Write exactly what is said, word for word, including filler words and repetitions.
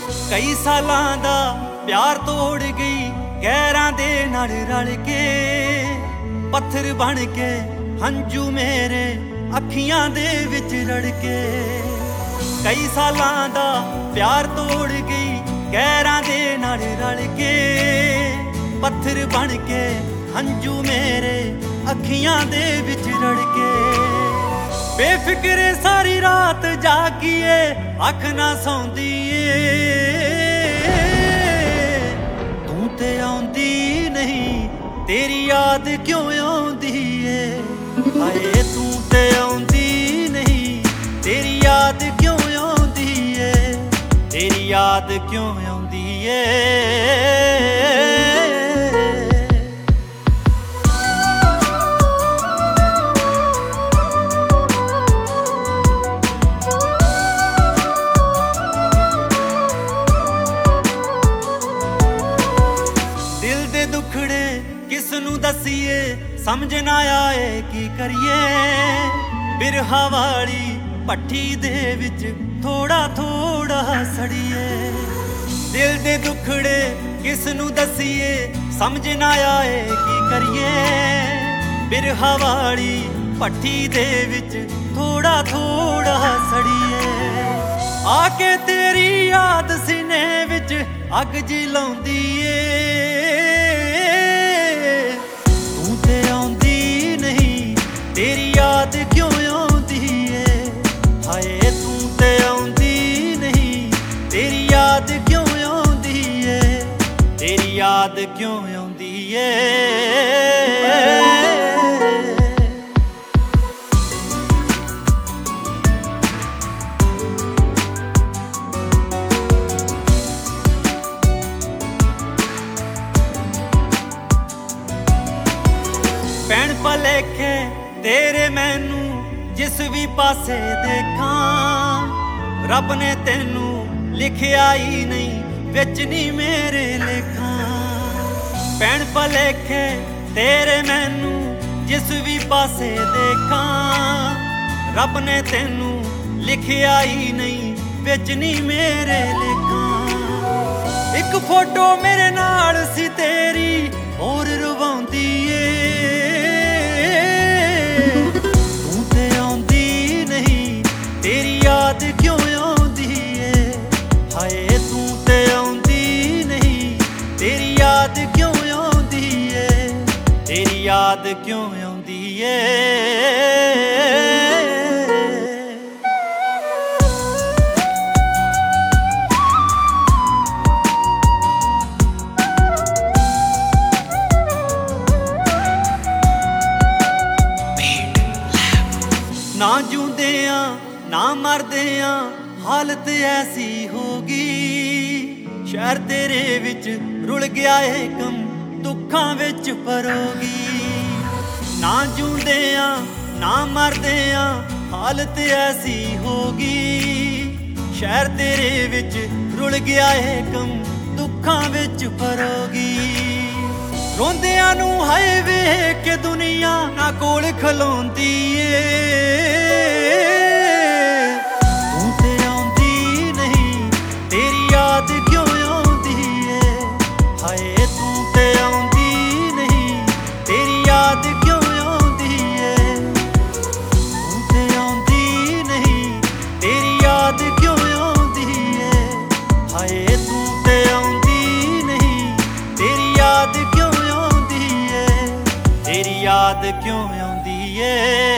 कई सालां दा प्यार तोड़ गई गैरां दे नाल रल के, पत्थर बन के हंजू मेरे अखियां दे विच रड़के। कई सालां दा प्यार तोड़ गई गैरां दे नाल रल के, पत्थर बन के हंजू मेरे अखियां दे विच रड़के। बेफिक्रे सारी रात जागीए अख ना सौंदी ए, तू ते आउंदी नहीं तेरी याद क्यों आउंदी ए। हाय तू ते आउंदी नहीं तेरी याद क्यों आउंदी ए, तेरी याद क्यों आउंदी ए। दुखड़े किसनू दसीए समझ ना आए की करिए, बिरहा वाली भट्ठी दे विच थोड़ा थोड़ा सड़िए। दिल दे दुखड़े किसनू दसीए समझ ना आए की करिए, बिरहा वाली भट्ठी दे विच थोड़ा थोड़ा सड़िए। आके तेरी याद सीने विच अग जिलाउंदी ए, तेरी याद क्यों आउंदी ए। हाय तू ते आउंदी नहीं तेरी याद क्यों आउंदी ए, तेरी याद क्यों आउंदी ए। पैण भलेखे तेरे मैनू जिस भी पासे देखां, रब ने तेनू लिखिया ही नहीं विच नी मेरे लेखां। पैण भलेखे तेरे मैनू जिस भी पासे देखां, रब ने तेनू लिखिया ही नहीं विच नी मेरे लेखां। एक फोटो मेरे नाल सी तेरी होर रवाउंदी ए, तेरी याद क्यों आउंदी ए। हाय तू ते आउंदी नहीं तेरी याद क्यों आउंदी ए, तेरी याद क्यों आउंदी ए। ना जूंदियां ना मरदियां हालत ऐसी होगी, शहर तेरे विच रुल गया है कम दुखां विच परोगी। ना जूंदियां ना मरदियां हालत ऐसी होगी, शहर तेरे विच रुल गया है कम दुखां विच परोगी। रोंदियां नू हाय वेख के दुनिया ना कोल खलोंदी ए, याद क्यों आउंदी ए।